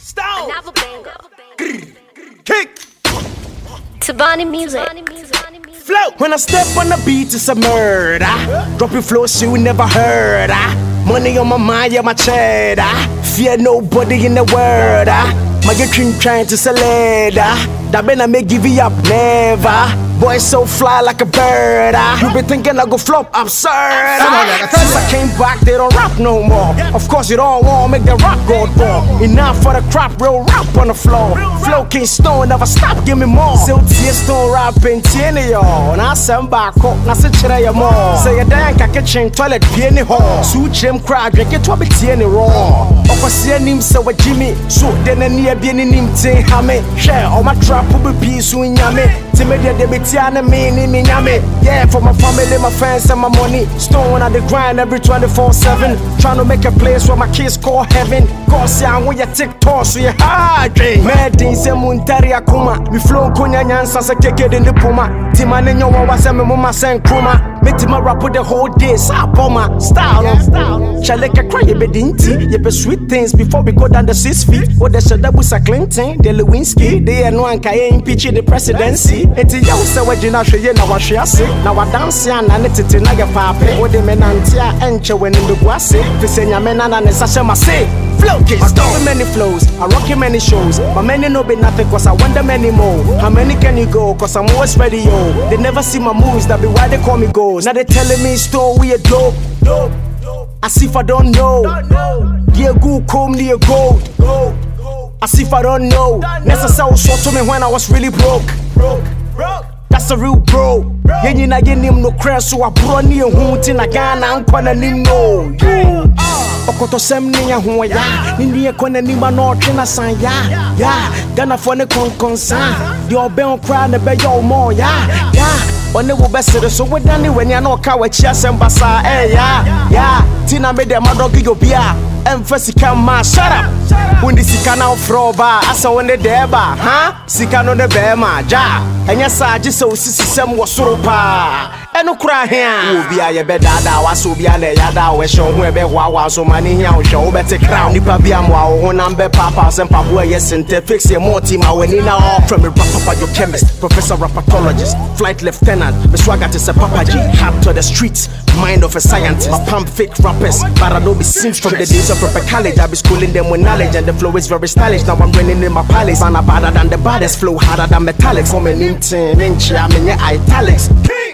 Stone. Another banger. Kick. Tabani music. Flow. When I step on the beat, it's a murder. Dropping flows you never heard. Money on my mind, yeah, my cheddar. Fear nobody in the world. My dream trying to sell it. That man I may give you up, never. Boy so fly like a bird. You be thinking I go flop, absurd. Since I came back, they don't rap no more. Of course you don't want to make the rap go more. Enough for the crap, real rap on the floor. Flow King Stone, never stop, give me more. Still tears stone rapping, tiene yo. Now send back up, now say chire more. Say a dank, I kitchen toilet, piany hall. Suit him cry, drink it to be tiene raw. Of course, him so a Jimmy. So then a near being him ting hammy. Share all my trap will be peace in yammy. Timid, they be tiana mean in yammy. Yeah, for my family, my friends, and my money. Stone at the grind every 24/7. Trying to make a place where my kids call heaven. Cause I'm when you TikTok, so you hard. Mad in Muntari Akuma. We flow Kunya Yansa, a kick in the Puma. Timan in your was a mama sent Kuma. Meet my rap with the whole day, Sapoma. Style. Chaleka cry, you be dinty. You be sweet things before we go down the 6 feet. What the Shadabusa Clinton, the Lewinsky. They are no one can impeach the presidency. It's a young Sawajina Shea, now what she has said. Now I dance and it's a Naga Papa. What the Menantia and when in the Guase. Visenya Menana and Sasha say. Flow kids, don't many flows. I rock you many shows. But many know be nothing cause I wonder many more. How many can you go? Cause I'm always ready, yo. They never see my moves, that be why they call me ghost. Now they telling me store we a dope. As if I don't know. Dear good comb near gold. As if I don't know. Necessary short to me when I was really broke. That's a real bro. Yen na yen no crash so I brought near home tin again and kwana nim no. Okoto sem ni ya ho ya. Ni ni kwana nim na otwe na san ya. Ya, Ghana for ne konkonsan. The oben cry na be yo mo ya. Ya. One will best so we done it when you're not cow cheers and basa. Eh, yeah. Tina made them dog your beer. Emphasis come ma shut up. When the Sikana froba, I saw when the deba, huh? Sikano the bema, ja. And yes, I just saw Sissy was so pa. And no cry here. Be a bed that was so be a yada, we show where wow so many here, show better crown. Nipa Biamwa, one number papas and Papua, yes, and fix your more team. I went in all from a papa, your chemist, professor, rapatologist, flight lieutenant. Miss Wagat is a papaji, hard to the streets, mind of a scientist. I pump fake rappers, but I don't be seen from the days of proper college. I be schooling them with knowledge, and the flow is very stylish. Now I'm winning in my palace, and I'm better than the baddest, flow harder than metallics. For me, I'm in your italics.